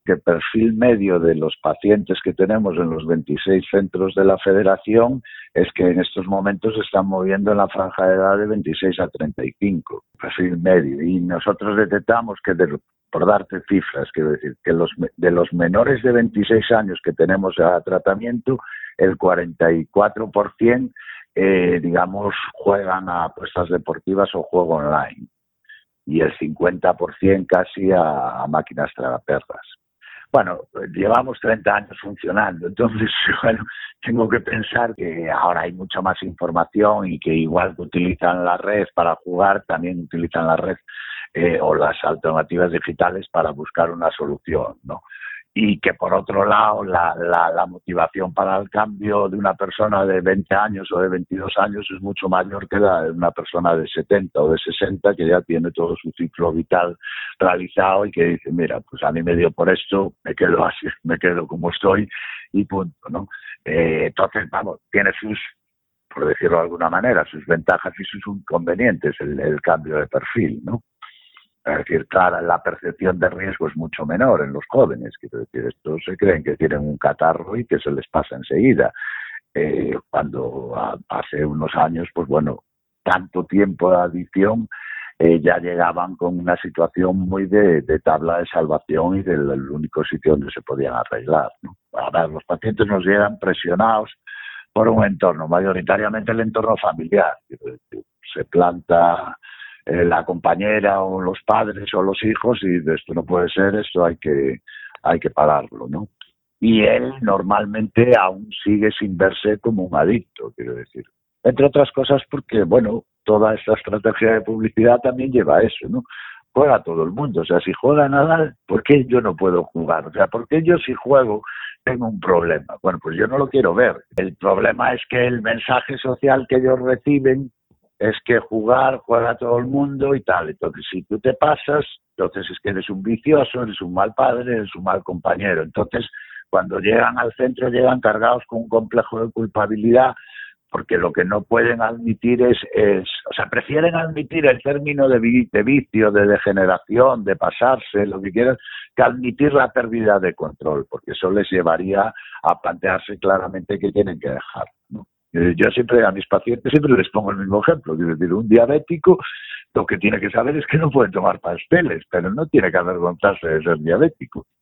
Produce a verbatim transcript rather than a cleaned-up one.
que el perfil medio de los pacientes que tenemos en los veintiséis centros de la Federación es que en estos momentos se están moviendo en la franja de edad de veintiséis a treinta y cinco, perfil medio. Y nosotros detectamos que, de, por darte cifras, quiero decir, que los, de los menores de veintiséis años que tenemos a tratamiento, el cuarenta y cuatro por ciento, eh, digamos, juegan a apuestas deportivas o juego online. Y el cincuenta por ciento casi a, a máquinas tragaperras. Bueno, llevamos treinta años funcionando, entonces, bueno, tengo que pensar que ahora hay mucha más información y que igual que utilizan la red para jugar, también utilizan la red eh, o las alternativas digitales para buscar una solución, ¿no? Y que por otro lado la, la, la motivación para el cambio de una persona de veinte años o de veintidós años es mucho mayor que la de una persona de setenta o de sesenta que ya tiene todo su ciclo vital realizado y que dice, mira, pues a mí me dio por esto, me quedo así, me quedo como estoy y punto, ¿no? Eh, entonces, vamos, tiene sus, por decirlo de alguna manera, sus ventajas y sus inconvenientes el, el cambio de perfil, ¿no? Es decir, claro, la percepción de riesgo es mucho menor en los jóvenes. Quiero decir, estos se creen que tienen un catarro y que se les pasa enseguida. Eh, cuando a, hace unos años, pues bueno, tanto tiempo de adicción, eh, ya llegaban con una situación muy de, de tabla de salvación y del, del único sitio donde se podían arreglar, ¿no? A ver, los pacientes nos llegan presionados por un entorno, mayoritariamente el entorno familiar. Quiero decir, se planta Eh, la compañera o los padres o los hijos y de esto no puede ser, esto hay que hay que pararlo, ¿no? Y él normalmente aún sigue sin verse como un adicto, quiero decir. Entre otras cosas porque, bueno, toda esta estrategia de publicidad también lleva a eso, ¿no? Juega todo el mundo, o sea, si juega Nadal, ¿por qué yo no puedo jugar? O sea, ¿por qué yo si juego tengo un problema? Bueno, pues yo no lo quiero ver. El problema es que el mensaje social que ellos reciben es que jugar, juega todo el mundo y tal. Entonces, si tú te pasas, entonces es que eres un vicioso, eres un mal padre, eres un mal compañero. Entonces, cuando llegan al centro, llegan cargados con un complejo de culpabilidad, porque lo que no pueden admitir es, es o sea, prefieren admitir el término de, de vicio, de degeneración, de pasarse, lo que quieran, que admitir la pérdida de control, porque eso les llevaría a plantearse claramente que tienen que dejar, ¿no? Yo siempre a mis pacientes siempre les pongo el mismo ejemplo, es decir, un diabético lo que tiene que saber es que no puede tomar pasteles, pero no tiene que avergonzarse de ser diabético.